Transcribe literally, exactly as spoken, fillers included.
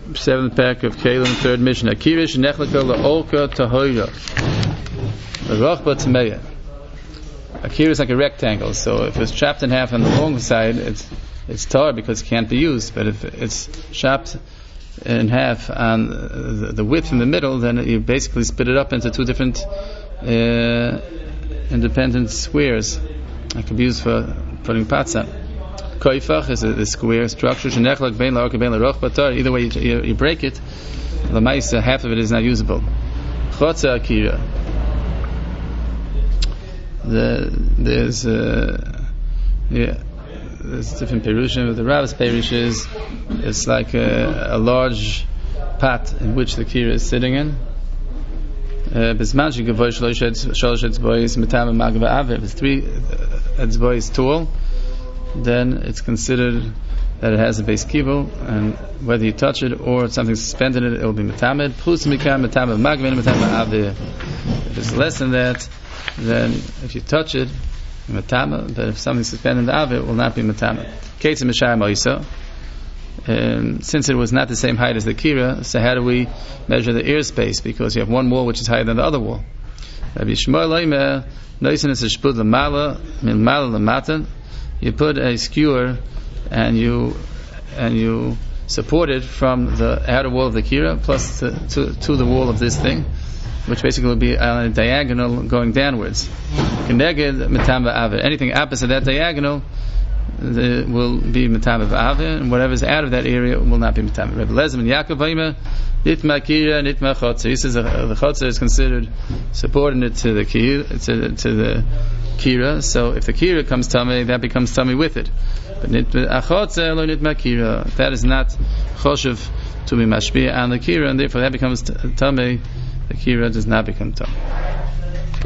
seventh parak of Kalim, third mission. Akira shenechlaka la'olka tahoira. L'rochba tmeya. Akira is like a rectangle, so if it's chopped in half on the long side, it's it's tar because it can't be used. But if it's chopped in half on the, the width in the middle, then you basically split it up into two different uh, independent squares. It could be used for putting pots on. Koifach is a, a square structure. Either way you, you, you break it, the ma'isa, half of it is not usable. Chotza akira. The, there's uh, yeah, there's different perushim. The Rabb's perush is it's like a, a large pot in which the kira is sitting in. If it's three etzbois tall, then it's considered that it has a base kivo, and whether you touch it or something suspended in it, it will be metamed. If it's less than that, then if you touch it, metamed. But if something suspended in the ave, it will not be metamed. Um, since it was not the same height as the kira, so how do we measure the ear space? Because you have one wall which is higher than the other wall. You put a skewer and you and you support it from the outer wall of the kira plus to, to, to the wall of this thing, which basically will be on a diagonal going downwards. Anything opposite that diagonal the, will be metamed v'aveh, and whatever is out of that area will not be metamed. Rebbe Lezim and Yaakov Haima nitma kira nitma chotzer. He says the, the chotzer is considered subordinate to the kira, to, to the kira. So if the kira comes tummy, that becomes tummy with it. But nitma chotzer lo nitma kira. That is not choshev to be mashpia on the kira, and therefore that becomes tummy. The kira does not become tummy.